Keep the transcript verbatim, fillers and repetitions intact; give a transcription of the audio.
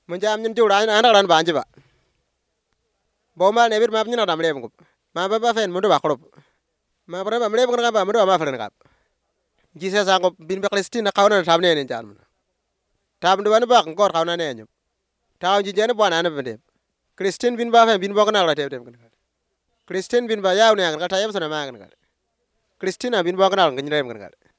mun jam nyin jura ana ran banje ba bo mal ne bir map nyina dam lem gup ma ba ba fen mundu ba krop ma bra ba mlem kan ba mundu ma fren kap jise sa ko bin be Kristina kawna tam ne ne jan tam du ban ba ngor kawna ne nyu taw ji jene bona na bende Kristin bin ba fen bin bo kana la tem tem kan Kristin bin ba yaw ne kan ta yem sona ma kan Kristina bin bo kana ngin rem kan